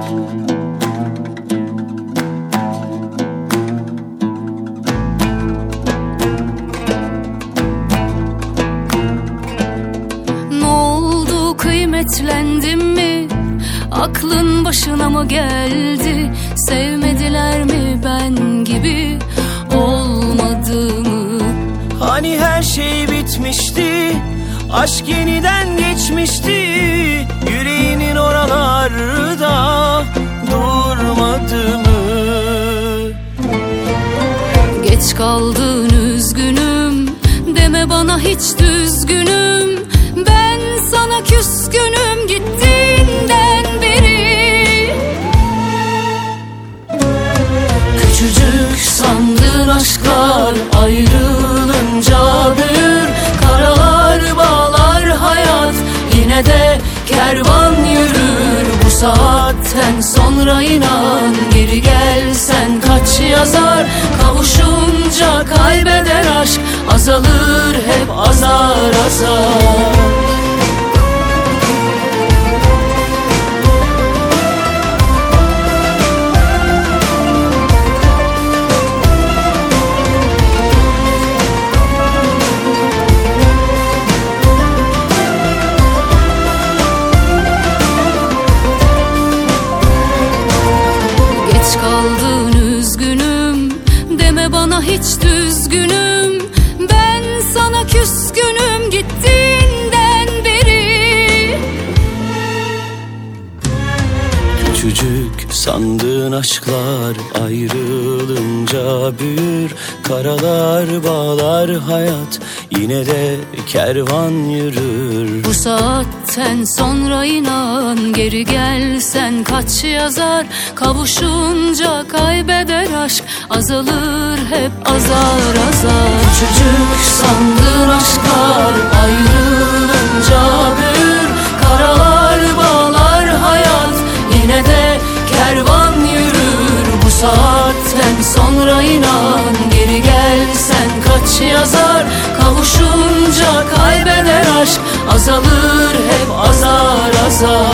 Ne oldu, kıymetlendim mi? Aklın başına mı geldi? Sevmediler mi ben gibi? Olmadı mı? Hani her şey bitmişti, aşk yeniden geçmişti. Yüreğinin oralarda durmadı mı? Geç kaldın, üzgünüm. Deme bana hiç düzgünüm. Ben sana küskünüm gittiğinden beri. Küçücük sandığın aşklar ayrılınca büyür. Karalar bağlar hayat, yine de kervan yürür. Bu saatten sonra inan, geri gelsen kaç yazar. Kavuşunca kaybeder aşk, azalır hep azar azar. Bana hiç düzgünüm. Ben sana küskünüm gittiğinden beri. Küçücük sandığın aşklar ayrılınca büyür. Karalar bağlar hayat, yine de kervan yürür. Bu saatten sonra inan, geri gelsen kaç yazar. Kavuşunca kaybeder aşk, azalır hep azar azar. Küçücük sandığın aşklar ayrılınca büyür. Karalar bağlar hayat, yine de kervan yürür. Bu saatten sonra inan, geri gelsen kaç yazar. Kavuşunca kaybeder aşk, azalır hep azar azar.